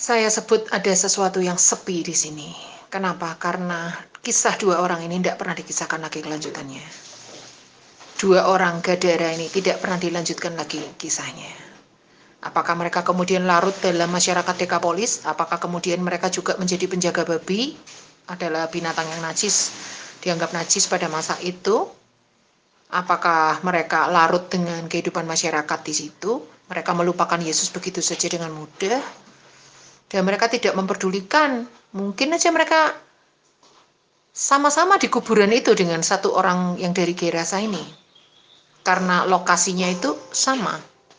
Saya sebut ada sesuatu yang sepi di sini. Kenapa? Karena kisah dua orang ini tidak pernah dikisahkan lagi kelanjutannya. Dua orang Gadara ini tidak pernah dilanjutkan lagi kisahnya. Apakah mereka kemudian larut dalam masyarakat Dekapolis? Apakah kemudian mereka juga menjadi penjaga babi? Adalah binatang yang najis, dianggap najis pada masa itu. Apakah mereka larut dengan kehidupan masyarakat di situ? Mereka melupakan Yesus begitu saja dengan mudah? Dan mereka tidak memperdulikan. Mungkin aja mereka sama-sama di kuburan itu dengan satu orang yang dari Gerasa ini. Karena lokasinya itu sama.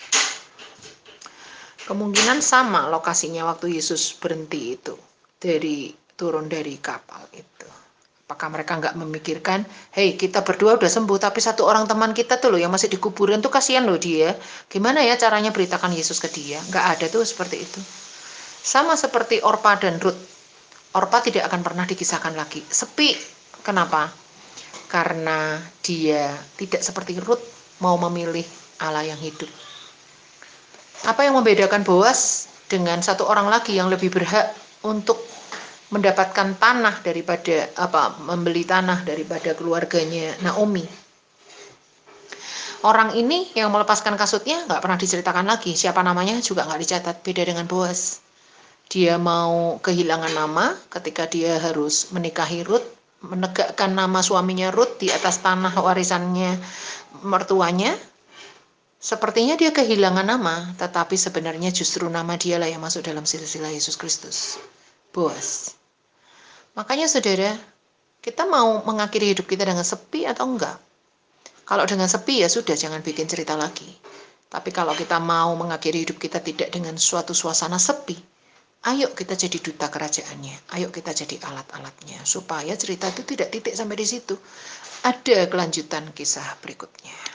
Kemungkinan sama lokasinya waktu Yesus berhenti itu. Turun dari kapal itu. Apakah mereka nggak memikirkan, hei kita berdua udah sembuh, tapi satu orang teman kita tuh loh yang masih di kuburan tuh kasihan loh dia. Gimana ya caranya beritakan Yesus ke dia? Nggak ada tuh seperti itu. Sama seperti Orpa dan Rut. Orpa tidak akan pernah dikisahkan lagi. Sepi. Kenapa? Karena dia tidak seperti Rut mau memilih Allah yang hidup. Apa yang membedakan Boas dengan satu orang lagi yang lebih berhak untuk mendapatkan tanah daripada membeli tanah daripada keluarganya Naomi? Orang ini yang melepaskan kasutnya nggak pernah diceritakan lagi. Siapa namanya juga nggak dicatat. Beda dengan Boas. Dia mau kehilangan nama ketika dia harus menikahi Rut, menegakkan nama suaminya Rut di atas tanah warisannya mertuanya. Sepertinya dia kehilangan nama, tetapi sebenarnya justru nama dialah yang masuk dalam silsilah Yesus Kristus. Boas. Makanya saudara, kita mau mengakhiri hidup kita dengan sepi atau enggak? Kalau dengan sepi ya sudah, jangan bikin cerita lagi. Tapi kalau kita mau mengakhiri hidup kita tidak dengan suatu suasana sepi, ayo kita jadi duta kerajaannya. Ayo kita jadi alat-alatnya. Supaya cerita itu tidak titik sampai di situ. Ada kelanjutan kisah berikutnya.